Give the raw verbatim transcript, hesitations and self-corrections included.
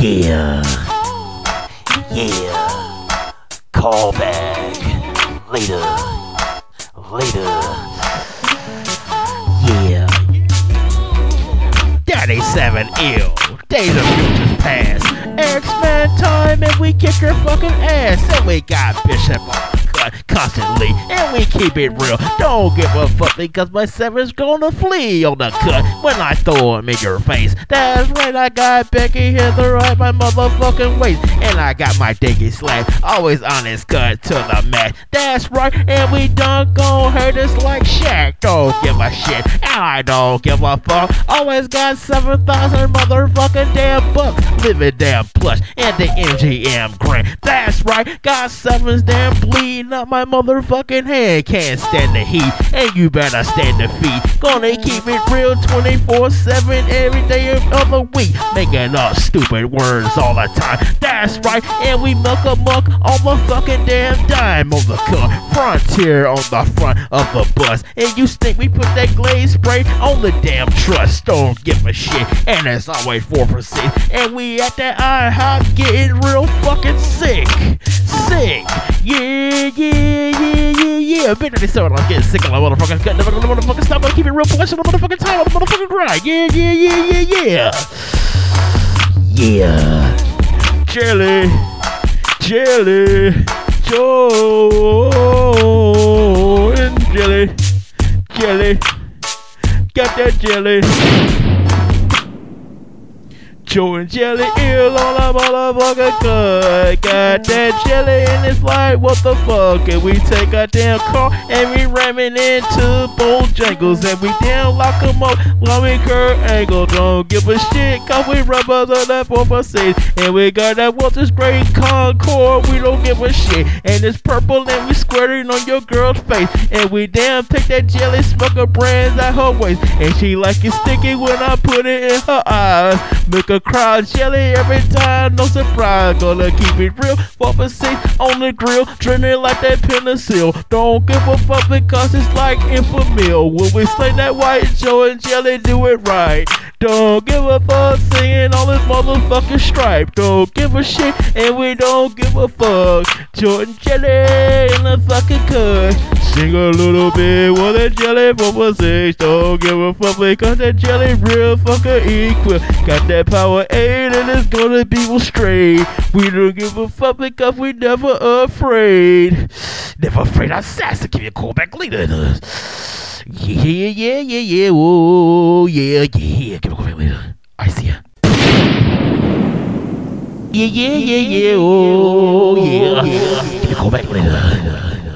Yeah, yeah, call back, later, later, yeah. Daddy-seven ill, days of futures past, X-Men time and we kick her fucking ass, and we got Bishop on the cut constantly, and we keep it real, don't give a fuck because my seven's gonna flee on the cut when I throw him in your face. That's right, I got Becky Hither right my motherfucking waist, and I got my diggy slag always on his cut to the mat. That's right, and we done gon' hurt us like Shaq. Don't give a shit, and I don't give a fuck. Always got seven thousand motherfucking damn bucks, living damn plush, and the M G M grand. That's right, got sevens damn bleeding up my motherfucking head. Can't stand the heat, and you better stand the feet. Gonna keep it real twenty-four seven every day of the week, making up stupid words all the time. That's right, and we milk a muck on the fucking damn dime of the cut. Frontier on the front of the bus, and you think we put that glaze spray on the damn truss. Don't give a shit, and it's always four percent, and we at that IHOP getting real fucking sick, sick. Yeah, yeah, yeah, yeah, yeah. Big ninety-seven, I'm getting sick of my motherfucking gut. Never gonna motherfucking stop. I'm gonna keep it real plush on the motherfucking time on the motherfucking grind. Yeah, yeah, yeah, yeah, yeah. Yeah. Jelly, jelly, Joe, and jelly, jelly. Got that jelly. Joe and Jelly ill on a motherfucking cut. Got that jelly and it's like what the fuck. And we take a damn car and we ram it into Bojangles, and we damn lock them up while we curve angle. Don't give a shit cause we rubbers on that four percent, and we got that Walter's Great Concord. We don't give a shit, and it's purple and we squirting on your girl's face, and we damn take that jelly smoker brands out her waist, and she like it sticky when I put it in her eyes. Make a crowd jelly every time, no surprise. Gonna keep it real, four percent on the grill, drinking like that penicillin. Don't give a fuck because it's like infamil. When we slay that white Joe and Jelly, do it right. Don't give a fuck singing all this motherfucking stripe. Don't give a shit, and we don't give a fuck. Joe and Jelly in the fucking cut. Sing a little bit with that jelly four percent. Don't give a fuck because that jelly real fucking equal. Got that power eight and it's gonna be real straight. We don't give a fuck because we never afraid. Never afraid of assassin. Give you a call back later. Yeah, yeah, yeah, yeah, oh, yeah, yeah. Give me a call back later. I see ya. Yeah, yeah, yeah, yeah, oh, yeah. Give me a call back later.